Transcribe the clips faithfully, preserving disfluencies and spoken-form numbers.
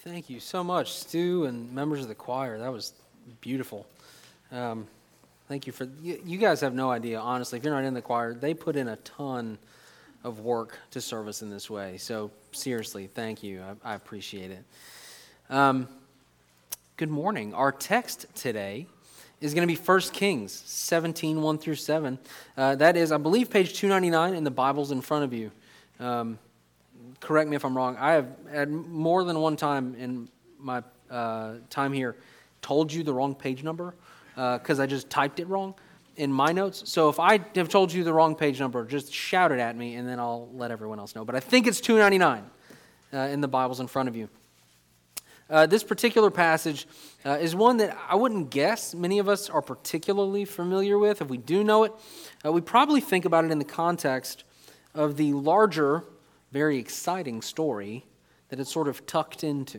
Thank you so much, Stu and members of the choir. That was beautiful. Um, thank you for, you, you guys have no idea, honestly. If you're not in the choir, they put in a ton of work to serve us in this way. So seriously, thank you. I, I appreciate it. Um, good morning. Our text today is going to be First Kings seventeen, one through seven. Uh, that is, I believe, page two ninety-nine in the Bibles in front of you. Um, correct me if I'm wrong. I have had more than one time in my uh, time here told you the wrong page number because uh, I just typed it wrong in my notes. So if I have told you the wrong page number, just shout it at me and then I'll let everyone else know. But I think it's two ninety-nine uh, in the Bibles in front of you. Uh, this particular passage uh, is one that I wouldn't guess many of us are particularly familiar with. If we do know it, uh, we probably think about it in the context of the larger, very exciting story that it's sort of tucked into.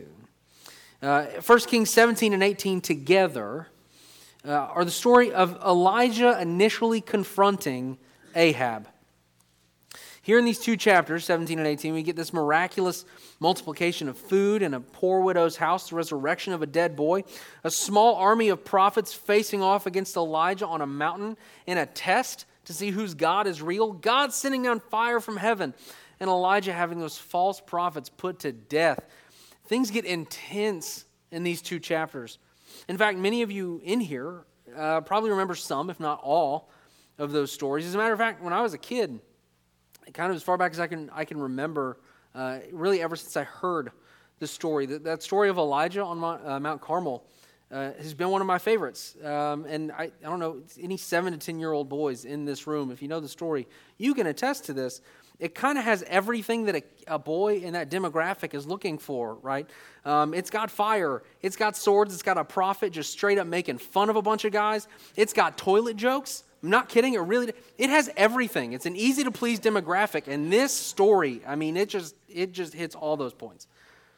Uh, First Kings seventeen and eighteen together uh, are the story of Elijah initially confronting Ahab. Here in these two chapters, seventeen and eighteen, we get this miraculous multiplication of food in a poor widow's house, the resurrection of a dead boy, a small army of prophets facing off against Elijah on a mountain in a test to see whose God is real, God sending down fire from heaven, and Elijah having those false prophets put to death. Things get intense in these two chapters. In fact, many of you in here uh, probably remember some, if not all, of those stories. As a matter of fact, when I was a kid, kind of as far back as I can I can remember, uh, really ever since I heard the story. That, that story of Elijah on Mount, uh, Mount Carmel uh, has been one of my favorites. Um, and I, I don't know, any seven to ten-year-old boys in this room, if you know the story, you can attest to this. It kind of has everything that a, a boy in that demographic is looking for, right? Um, it's got fire. It's got swords. It's got a prophet just straight up making fun of a bunch of guys. It's got toilet jokes. I'm not kidding. It really, it has everything. It's an easy to please demographic. And this story, I mean, it just, it just hits all those points.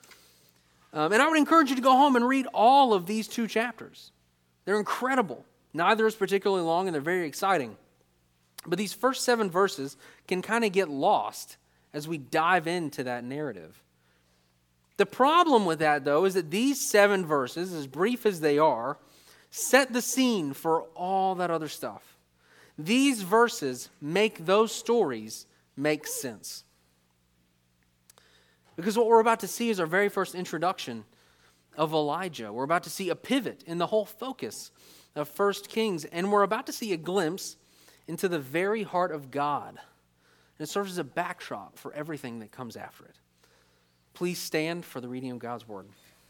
Um, and I would encourage you to go home and read all of these two chapters. They're incredible. Neither is particularly long and they're very exciting. But these first seven verses can kind of get lost as we dive into that narrative. The problem with that, though, is that these seven verses, as brief as they are, set the scene for all that other stuff. These verses make those stories make sense. Because what we're about to see is our very first introduction of Elijah. We're about to see a pivot in the whole focus of First Kings, and we're about to see a glimpse into the very heart of God. And it serves as a backdrop for everything that comes after it. Please stand for the reading of God's word.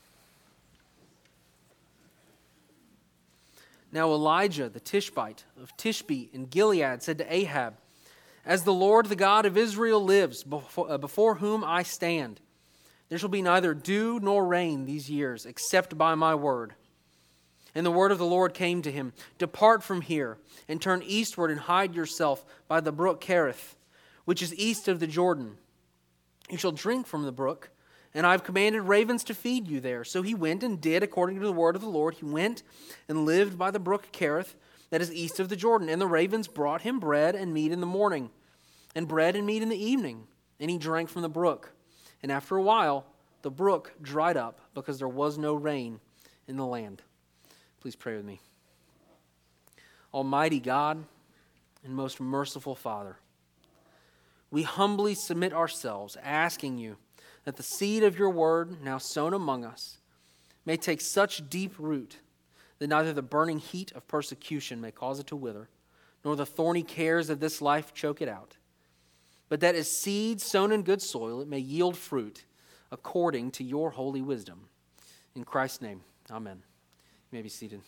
Now Elijah, the Tishbite of Tishbe in Gilead, said to Ahab, "As the Lord, the God of Israel, lives, before, uh, before whom I stand, there shall be neither dew nor rain these years, except by my word." And the word of the Lord came to him, "Depart from here, and turn eastward, and hide yourself by the brook Cherith, which is east of the Jordan. You shall drink from the brook, and I have commanded ravens to feed you there." So he went and did according to the word of the Lord. He went and lived by the brook Cherith, that is east of the Jordan. And the ravens brought him bread and meat in the morning, and bread and meat in the evening. And he drank from the brook. And after a while, the brook dried up, because there was no rain in the land. Please pray with me. Almighty God and most merciful Father, we humbly submit ourselves, asking you that the seed of your word, now sown among us, may take such deep root that neither the burning heat of persecution may cause it to wither, nor the thorny cares of this life choke it out, but that as seed sown in good soil, it may yield fruit according to your holy wisdom. In Christ's name, amen. You may be seated.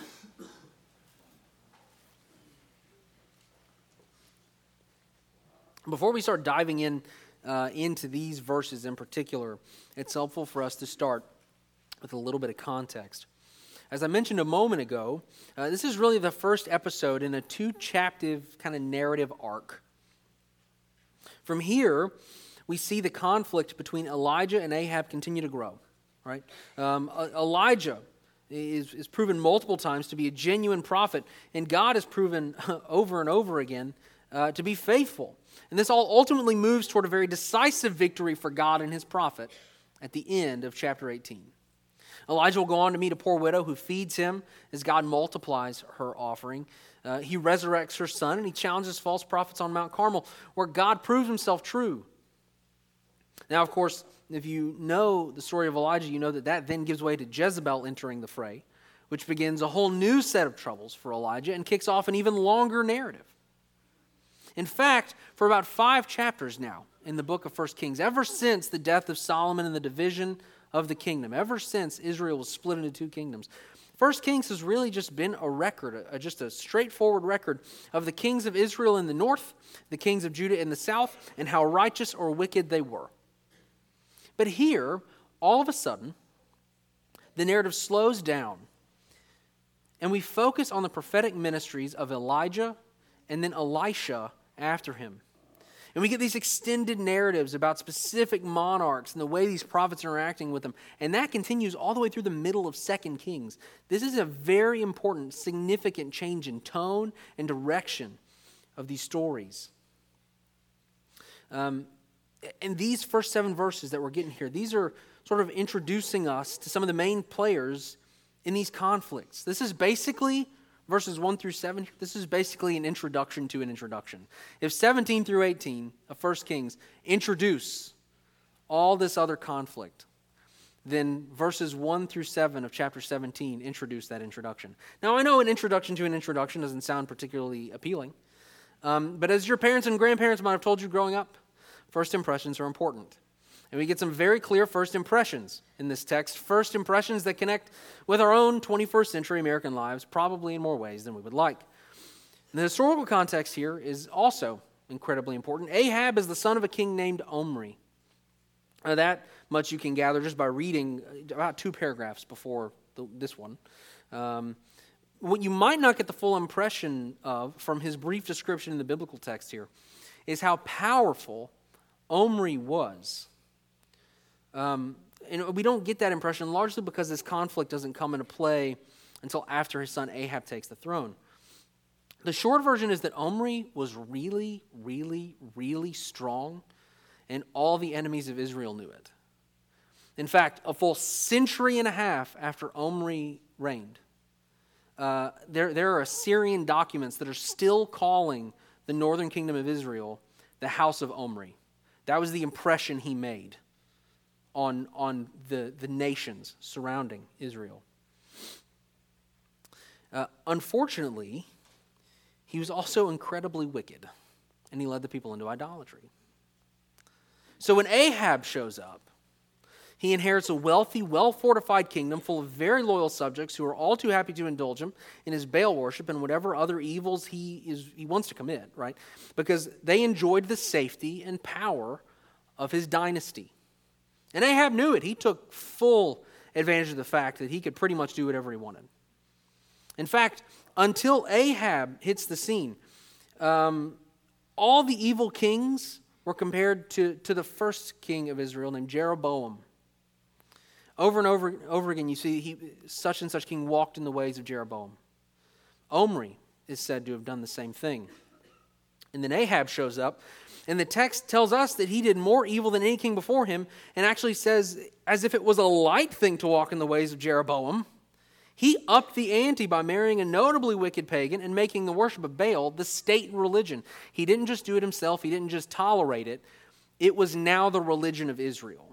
Before we start diving in uh, into these verses in particular, it's helpful for us to start with a little bit of context. As I mentioned a moment ago, uh, this is really the first episode in a two-chapter kind of narrative arc. From here, we see the conflict between Elijah and Ahab continue to grow. Right? Um, Elijah is, is proven multiple times to be a genuine prophet, and God has proven over and over again uh, to be faithful. And this all ultimately moves toward a very decisive victory for God and his prophet, at the end of chapter eighteen. Elijah will go on to meet a poor widow who feeds him as God multiplies her offering. Uh, he resurrects her son, and he challenges false prophets on Mount Carmel, where God proves himself true. Now, of course, if you know the story of Elijah, you know that that then gives way to Jezebel entering the fray, which begins a whole new set of troubles for Elijah and kicks off an even longer narrative. In fact, for about five chapters now in the book of First Kings, ever since the death of Solomon and the division of the kingdom, ever since Israel was split into two kingdoms, First Kings has really just been a record, a, just a straightforward record of the kings of Israel in the north, the kings of Judah in the south, and how righteous or wicked they were. But here, all of a sudden, the narrative slows down, and we focus on the prophetic ministries of Elijah and then Elisha after him. And we get these extended narratives about specific monarchs and the way these prophets are interacting with them. And that continues all the way through the middle of Second Kings. This is a very important, significant change in tone and direction of these stories. Um, and these first seven verses that we're getting here, these are sort of introducing us to some of the main players in these conflicts. This is basically verses one through seven, this is basically an introduction to an introduction. If seventeen through eighteen of First Kings introduce all this other conflict, then verses one through seven of chapter seventeen introduce that introduction. Now, I know an introduction to an introduction doesn't sound particularly appealing, um, but as your parents and grandparents might have told you growing up, first impressions are important. And we get some very clear first impressions in this text, first impressions that connect with our own twenty-first century American lives, probably in more ways than we would like. And the historical context here is also incredibly important. Ahab is the son of a king named Omri. Now, that much you can gather just by reading about two paragraphs before the, this one. Um, what you might not get the full impression of from his brief description in the biblical text here is how powerful Omri was. Um, and we don't get that impression largely because this conflict doesn't come into play until after his son Ahab takes the throne. The short version is that Omri was really, really, really strong, and all the enemies of Israel knew it. In fact, a full century and a half after Omri reigned, uh, there, there are Assyrian documents that are still calling the northern kingdom of Israel the house of Omri. That was the impression he made on, on the, the nations surrounding Israel. Uh, unfortunately, he was also incredibly wicked, and he led the people into idolatry. So when Ahab shows up, he inherits a wealthy, well-fortified kingdom full of very loyal subjects who are all too happy to indulge him in his Baal worship and whatever other evils he is he wants to commit, right? Because they enjoyed the safety and power of his dynasty. And Ahab knew it. He took full advantage of the fact that he could pretty much do whatever he wanted. In fact, until Ahab hits the scene, um, all the evil kings were compared to, to the first king of Israel named Jeroboam. Over and over, over again, you see he, such and such king walked in the ways of Jeroboam. Omri is said to have done the same thing. And then Ahab shows up, and the text tells us that he did more evil than any king before him, and actually says, as if it was a light thing to walk in the ways of Jeroboam, he upped the ante by marrying a notably wicked pagan and making the worship of Baal the state religion. He didn't just do it himself, he didn't just tolerate it, it was now the religion of Israel.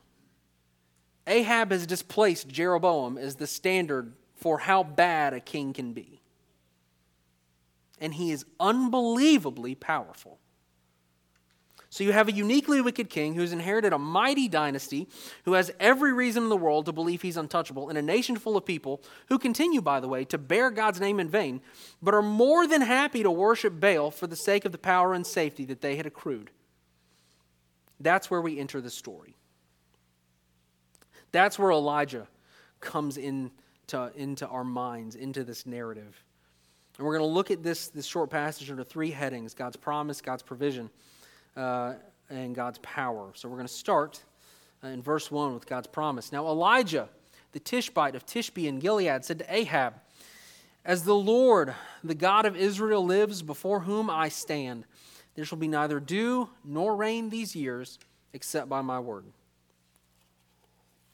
Ahab has displaced Jeroboam as the standard for how bad a king can be. And he is unbelievably powerful. So you have a uniquely wicked king who's inherited a mighty dynasty, who has every reason in the world to believe he's untouchable, and a nation full of people who continue, by the way, to bear God's name in vain, but are more than happy to worship Baal for the sake of the power and safety that they had accrued. That's where we enter the story. That's where Elijah comes into, into our minds, into this narrative. And we're going to look at this, this short passage under three headings: God's promise, God's provision, uh, and God's power. So we're going to start uh, in verse one with God's promise. Now Elijah, the Tishbite of Tishbe in Gilead, said to Ahab, "As the Lord, the God of Israel, lives, before whom I stand, there shall be neither dew nor rain these years, except by my word."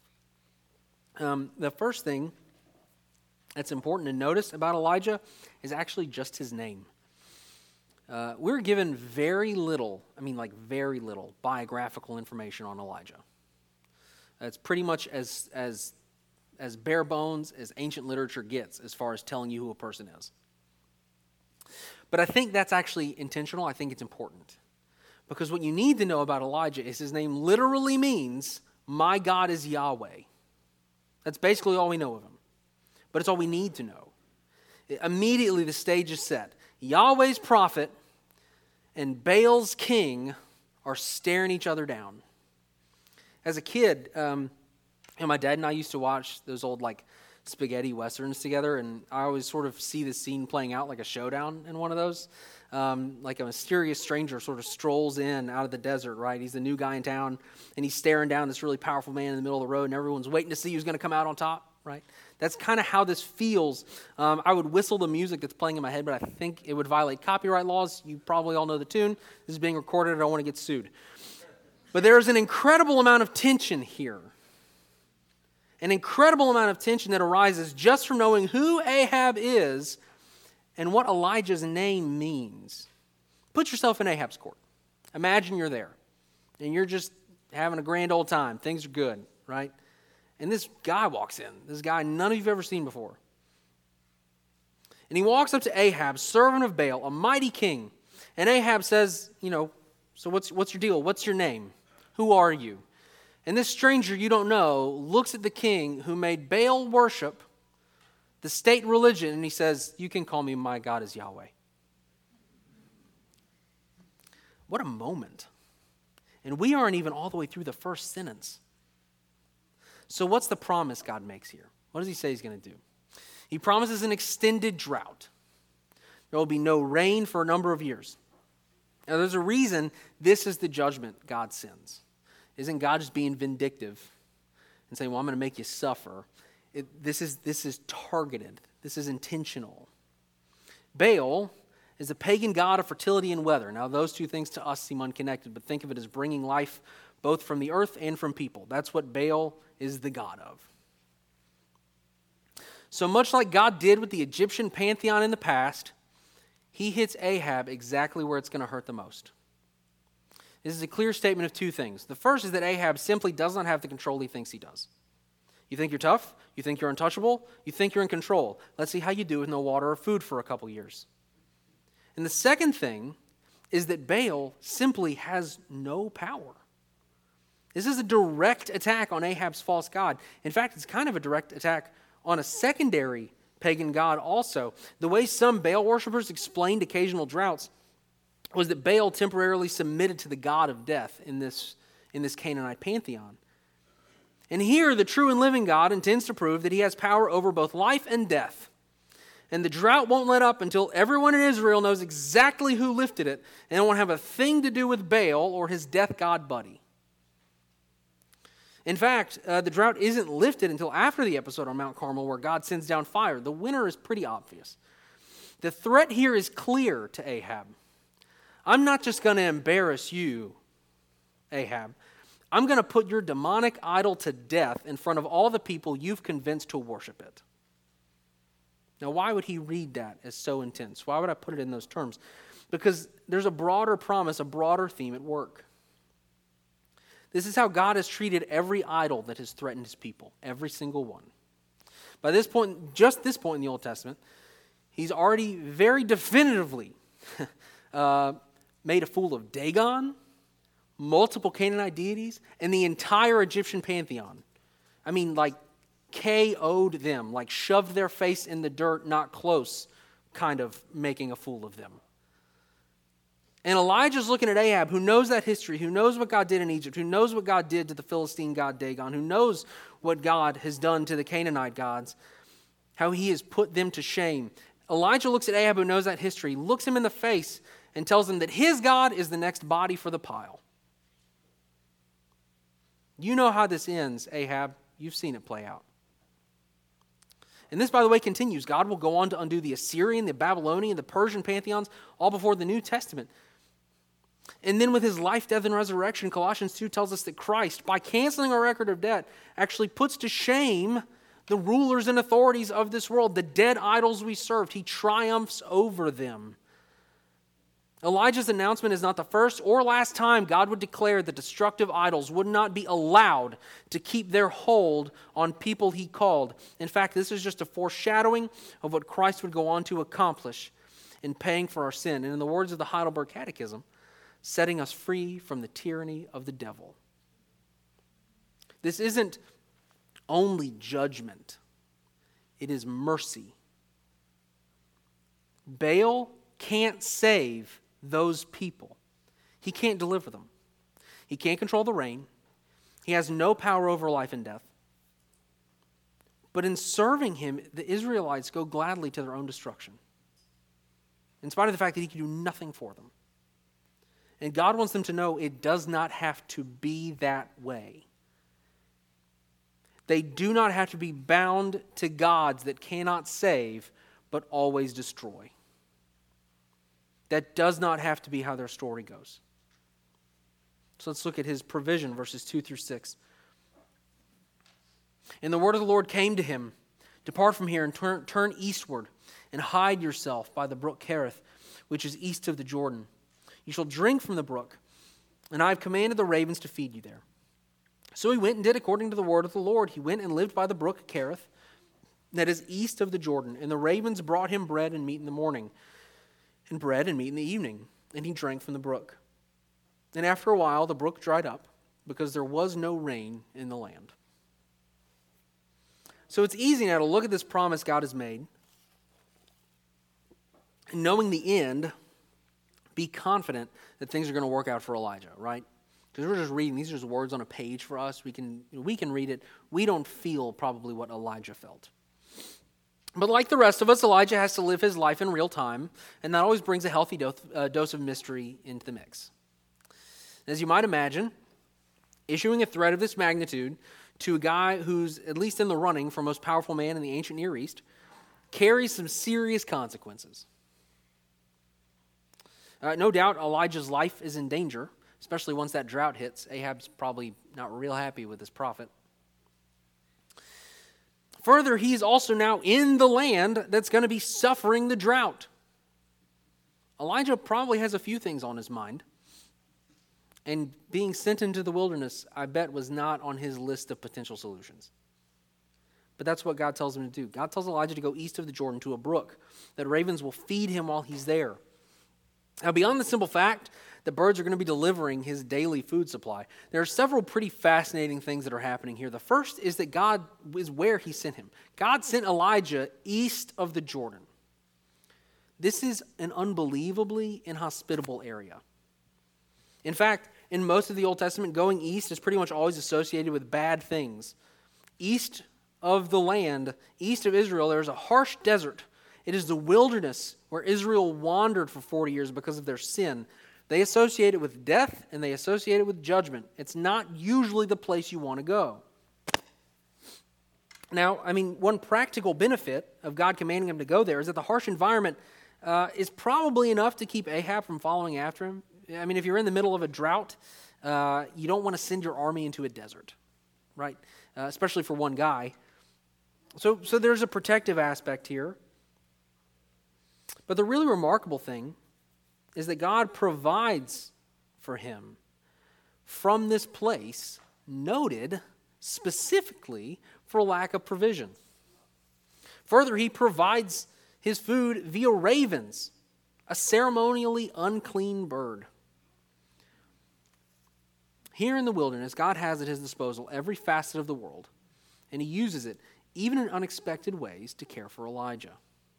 Um, the first thing that's important to notice about Elijah is actually just his name. Uh, we're given very little, I mean like very little, biographical information on Elijah. It's pretty much as as as bare bones as ancient literature gets as far as telling you who a person is. But I think that's actually intentional. I think it's important. Because what you need to know about Elijah is his name literally means, my God is Yahweh. That's basically all we know of him. But it's all we need to know. Immediately the stage is set. Yahweh's prophet and Baal's king are staring each other down. As a kid, um, and my dad and I used to watch those old like spaghetti westerns together, and I always sort of see the scene playing out like a showdown in one of those. Um, like a mysterious stranger sort of strolls in out of the desert, right? He's the new guy in town, and he's staring down this really powerful man in the middle of the road, and everyone's waiting to see who's going to come out on top, right? That's kind of how this feels. Um, I would whistle the music that's playing in my head, but I think it would violate copyright laws. You probably all know the tune. This is being recorded. I don't want to get sued. But there is an incredible amount of tension here. An incredible amount of tension that arises just from knowing who Ahab is and what Elijah's name means. Put yourself in Ahab's court. Imagine you're there, and you're just having a grand old time. Things are good, right? And this guy walks in, this guy none of you have ever seen before. And he walks up to Ahab, servant of Baal, a mighty king. And Ahab says, you know, so what's what's your deal? What's your name? Who are you? And this stranger you don't know looks at the king who made Baal worship the state religion, and he says, you can call me, my God is Yahweh. What a moment. And we aren't even all the way through the first sentence. So what's the promise God makes here? What does he say he's going to do? He promises an extended drought. There will be no rain for a number of years. Now there's a reason this is the judgment God sends. Isn't God just being vindictive and saying, well, I'm going to make you suffer? It, this is this is targeted. This is intentional. Baal is a pagan god of fertility and weather. Now, those two things to us seem unconnected, but think of it as bringing life both from the earth and from people. That's what Baal is the god of. So much like God did with the Egyptian pantheon in the past, he hits Ahab exactly where it's going to hurt the most. This is a clear statement of two things. The first is that Ahab simply does not have the control he thinks he does. You think you're tough? You think you're untouchable? You think you're in control. Let's see how you do with no water or food for a couple years. And the second thing is that Baal simply has no power. This is a direct attack on Ahab's false god. In fact, it's kind of a direct attack on a secondary pagan god also. The way some Baal worshipers explained occasional droughts was that Baal temporarily submitted to the god of death in this, in this Canaanite pantheon. And here, the true and living God intends to prove that he has power over both life and death. And the drought won't let up until everyone in Israel knows exactly who lifted it, and it won't have a thing to do with Baal or his death god buddy. In fact, uh, the drought isn't lifted until after the episode on Mount Carmel where God sends down fire. The winner is pretty obvious. The threat here is clear to Ahab. I'm not just going to embarrass you, Ahab. I'm going to put your demonic idol to death in front of all the people you've convinced to worship it. Now, why would he read that as so intense? Why would I put it in those terms? Because there's a broader promise, a broader theme at work. This is how God has treated every idol that has threatened his people, every single one. By this point, just this point in the Old Testament, he's already very definitively uh, made a fool of Dagon, multiple Canaanite deities, and the entire Egyptian pantheon. I mean, like, K O'd them, like shoved their face in the dirt, not close, kind of making a fool of them. And Elijah's looking at Ahab, who knows that history, who knows what God did in Egypt, who knows what God did to the Philistine god Dagon, who knows what God has done to the Canaanite gods, how he has put them to shame. Elijah looks at Ahab, who knows that history, looks him in the face, and tells him that his God is the next body for the pile. You know how this ends, Ahab. You've seen it play out. And this, by the way, continues. God will go on to undo the Assyrian, the Babylonian, the Persian pantheons, all before the New Testament. And then with his life, death, and resurrection, Colossians two tells us that Christ, by canceling our record of debt, actually puts to shame the rulers and authorities of this world, the dead idols we served. He triumphs over them. Elijah's announcement is not the first or last time God would declare that destructive idols would not be allowed to keep their hold on people he called. In fact, this is just a foreshadowing of what Christ would go on to accomplish in paying for our sin. And in the words of the Heidelberg Catechism, setting us free from the tyranny of the devil. This isn't only judgment. It is mercy. Baal can't save those people. He can't deliver them. He can't control the rain. He has no power over life and death. But in serving him, the Israelites go gladly to their own destruction, in spite of the fact that he can do nothing for them. And God wants them to know it does not have to be that way. They do not have to be bound to gods that cannot save, but always destroy. That does not have to be how their story goes. So let's look at his provision, verses two through six. And the word of the Lord came to him, depart from here and turn, turn eastward and hide yourself by the brook Kerith, which is east of the Jordan. You shall drink from the brook, and I have commanded the ravens to feed you there. So he went and did according to the word of the Lord. He went and lived by the brook Kerith, that is east of the Jordan. And the ravens brought him bread and meat in the morning, and bread and meat in the evening. And he drank from the brook. And after a while, the brook dried up, because there was no rain in the land. So it's easy now to look at this promise God has made, and knowing the end, be confident that things are going to work out for Elijah, right? Because we're just reading. These are just words on a page for us. We can, we can read it. We don't feel probably what Elijah felt. But like the rest of us, Elijah has to live his life in real time, and that always brings a healthy dose, uh, dose of mystery into the mix. As you might imagine, issuing a threat of this magnitude to a guy who's at least in the running for most powerful man in the ancient Near East carries some serious consequences. Uh, no doubt Elijah's life is in danger, especially once that drought hits. Ahab's probably not real happy with his prophet. Further, he's also now in the land that's going to be suffering the drought. Elijah probably has a few things on his mind. And being sent into the wilderness, I bet, was not on his list of potential solutions. But that's what God tells him to do. God tells Elijah to go east of the Jordan to a brook, that ravens will feed him while he's there. Now, beyond the simple fact that birds are going to be delivering his daily food supply, there are several pretty fascinating things that are happening here. The first is that God is where he sent him. God sent Elijah east of the Jordan. This is an unbelievably inhospitable area. In fact, in most of the Old Testament, going east is pretty much always associated with bad things. East of the land, east of Israel, there's a harsh desert. It is the wilderness where Israel wandered for forty years because of their sin. They associate it with death and they associate it with judgment. It's not usually the place you want to go. Now, I mean, one practical benefit of God commanding him to go there is that the harsh environment uh, is probably enough to keep Ahab from following after him. I mean, if you're in the middle of a drought, uh, you don't want to send your army into a desert, right? Uh, especially for one guy. So, so there's a protective aspect here. But the really remarkable thing is that God provides for him from this place noted specifically for lack of provision. Further, he provides his food via ravens, a ceremonially unclean bird. Here in the wilderness, God has at his disposal every facet of the world, and he uses it, even in unexpected ways, to care for Elijah.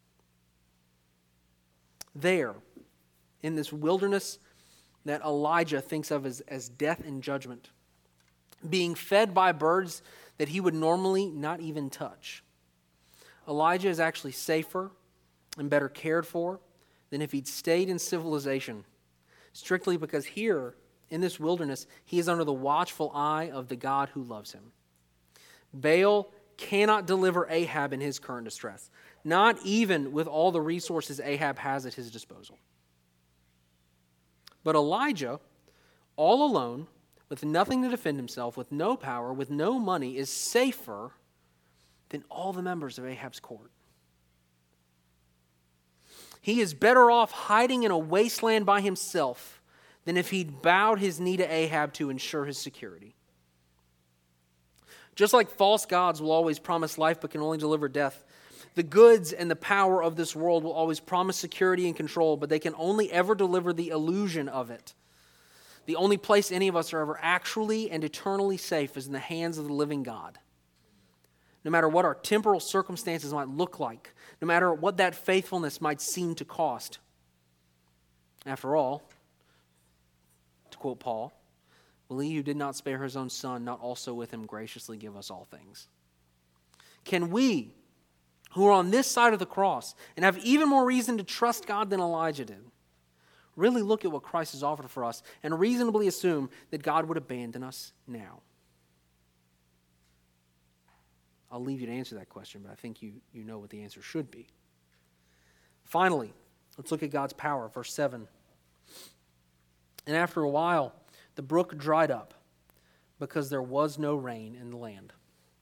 There, in this wilderness that Elijah thinks of as, as death and judgment, being fed by birds that he would normally not even touch, Elijah is actually safer and better cared for than if he'd stayed in civilization, strictly because here, in this wilderness, he is under the watchful eye of the God who loves him. Baal cannot deliver Ahab in his current distress, not even with all the resources Ahab has at his disposal. But Elijah, all alone, with nothing to defend himself, with no power, with no money, is safer than all the members of Ahab's court. He is better off hiding in a wasteland by himself than if he'd bowed his knee to Ahab to ensure his security. Just like false gods will always promise life but can only deliver death, the goods and the power of this world will always promise security and control, but they can only ever deliver the illusion of it. The only place any of us are ever actually and eternally safe is in the hands of the living God. No matter what our temporal circumstances might look like, no matter what that faithfulness might seem to cost. After all, to quote Paul, will he who did not spare his own son not also with him graciously give us all things? Can we, who are on this side of the cross and have even more reason to trust God than Elijah did, really look at what Christ has offered for us and reasonably assume that God would abandon us now? I'll leave you to answer that question, but I think you, you know what the answer should be. Finally, let's look at God's power. Verse seven. And after a while, the brook dried up because there was no rain in the land.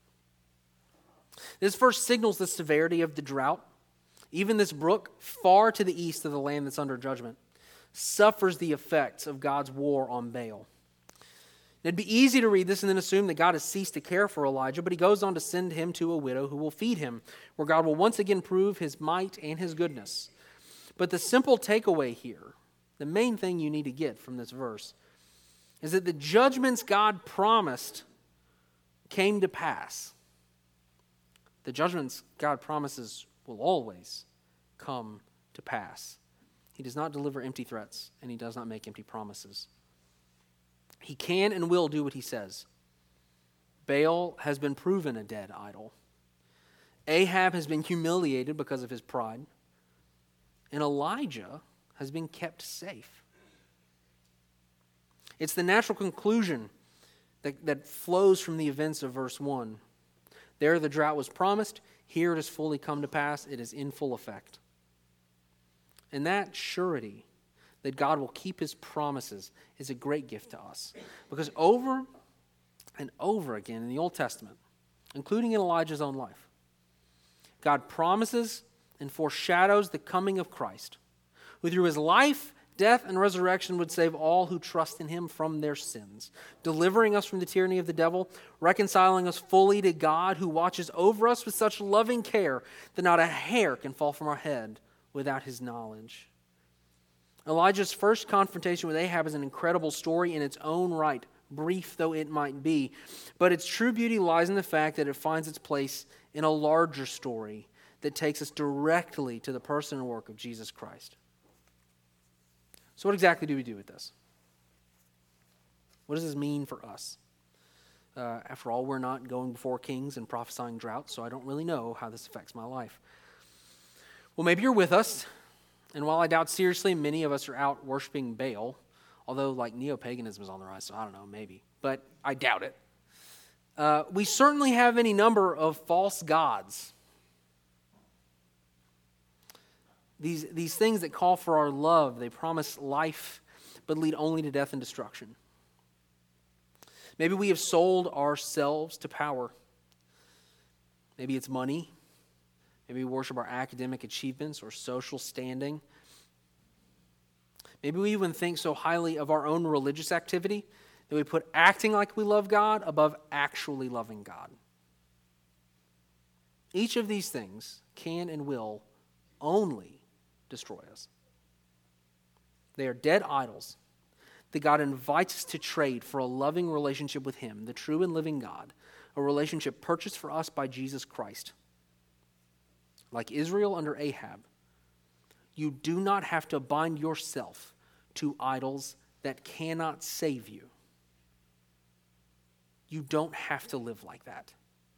This verse signals the severity of the drought. Even this brook, far to the east of the land that's under judgment, suffers the effects of God's war on Baal. It'd be easy to read this and then assume that God has ceased to care for Elijah, but he goes on to send him to a widow who will feed him, where God will once again prove his might and his goodness. But the simple takeaway here, the main thing you need to get from this verse, is that the judgments God promised came to pass. The judgments God promises will always come to pass. He does not deliver empty threats, and he does not make empty promises. He can and will do what he says. Baal has been proven a dead idol. Ahab has been humiliated because of his pride. And Elijah has been kept safe. It's the natural conclusion that, that flows from the events of verse one. There the drought was promised. Here it has fully come to pass. It is in full effect. And that surety that God will keep his promises is a great gift to us. Because over and over again in the Old Testament, including in Elijah's own life, God promises and foreshadows the coming of Christ, who through his life, death, and resurrection would save all who trust in him from their sins, delivering us from the tyranny of the devil, reconciling us fully to God, who watches over us with such loving care that not a hair can fall from our head without his knowledge. Elijah's first confrontation with Ahab is an incredible story in its own right, brief though it might be. But its true beauty lies in the fact that it finds its place in a larger story that takes us directly to the person and work of Jesus Christ. So what exactly do we do with this? What does this mean for us? Uh, after all, we're not going before kings and prophesying droughts, so I don't really know how this affects my life. Well, maybe you're with us. And while I doubt seriously many of us are out worshiping Baal, although like neo-paganism is on the rise, so I don't know, maybe. But I doubt it. Uh, we certainly have any number of false gods. These, these things that call for our love, they promise life, but lead only to death and destruction. Maybe we have sold ourselves to power. Maybe it's money. Maybe we worship our academic achievements or social standing. Maybe we even think so highly of our own religious activity that we put acting like we love God above actually loving God. Each of these things can and will only destroy us. They are dead idols that God invites us to trade for a loving relationship with him, the true and living God, a relationship purchased for us by Jesus Christ. Like Israel under Ahab, you do not have to bind yourself to idols that cannot save you. You don't have to live like that.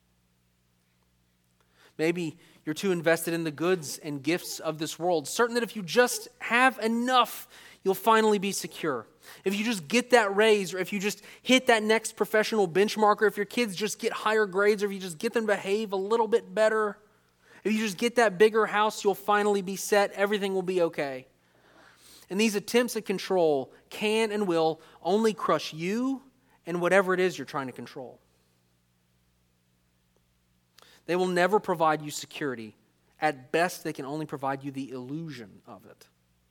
Maybe you're too invested in the goods and gifts of this world, certain that if you just have enough, you'll finally be secure. If you just get that raise, or if you just hit that next professional benchmark, or if your kids just get higher grades, or if you just get them to behave a little bit better, if you just get that bigger house, you'll finally be set. Everything will be okay. And these attempts at control can and will only crush you and whatever it is you're trying to control. They will never provide you security. At best, they can only provide you the illusion of it.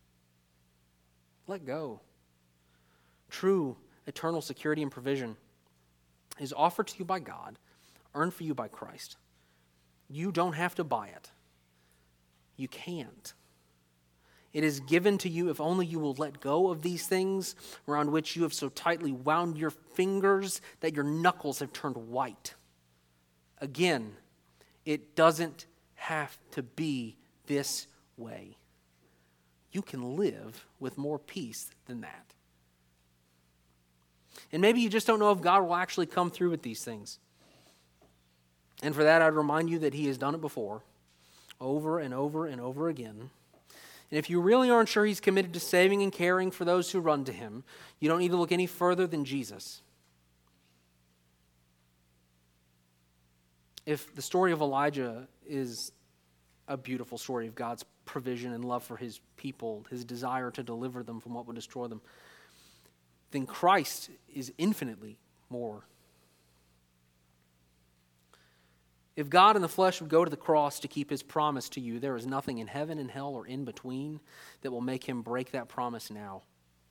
Let go. True eternal security and provision is offered to you by God, earned for you by Christ. You don't have to buy it. You can't. It is given to you if only you will let go of these things around which you have so tightly wound your fingers that your knuckles have turned white. Again, it doesn't have to be this way. You can live with more peace than that. And maybe you just don't know if God will actually come through with these things. And for that, I'd remind you that He has done it before, over and over and over again. And if you really aren't sure He's committed to saving and caring for those who run to Him, you don't need to look any further than Jesus. If the story of Elijah is a beautiful story of God's provision and love for His people, His desire to deliver them from what would destroy them, then Christ is infinitely more. If God in the flesh would go to the cross to keep His promise to you, there is nothing in heaven and hell or in between that will make Him break that promise now.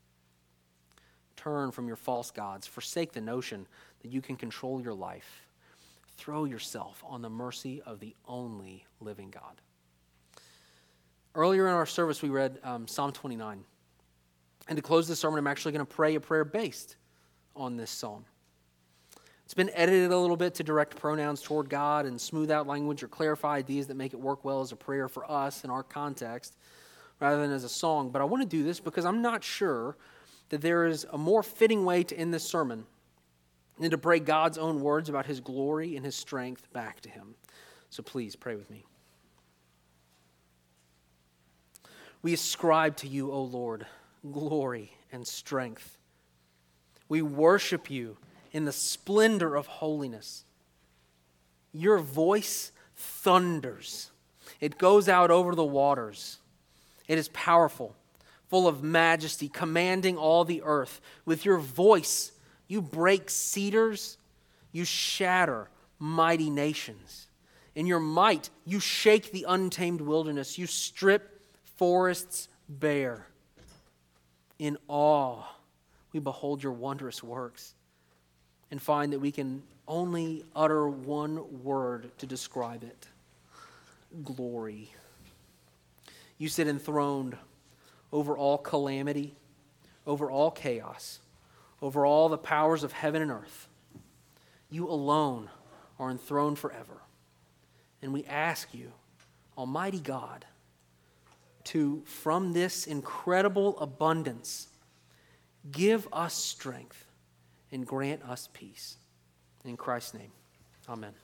Turn from your false gods. Forsake the notion that you can control your life. Throw yourself on the mercy of the only living God. Earlier in our service, we read um, Psalm twenty-nine. And to close this sermon, I'm actually going to pray a prayer based on this psalm. It's been edited a little bit to direct pronouns toward God and smooth out language or clarify ideas that make it work well as a prayer for us in our context rather than as a song. But I want to do this because I'm not sure that there is a more fitting way to end this sermon than to pray God's own words about His glory and His strength back to Him. So please pray with me. We ascribe to you, O Lord, glory and strength. We worship you in the splendor of holiness. Your voice thunders. It goes out over the waters. It is powerful, full of majesty, commanding all the earth. With your voice, you break cedars. You shatter mighty nations. In your might, you shake the untamed wilderness. You strip forests bare. In awe, we behold your wondrous works and find that we can only utter one word to describe it: glory. You sit enthroned over all calamity, over all chaos, over all the powers of heaven and earth. You alone are enthroned forever. And we ask you, Almighty God, to, from this incredible abundance, give us strength and grant us peace. In Christ's name, amen.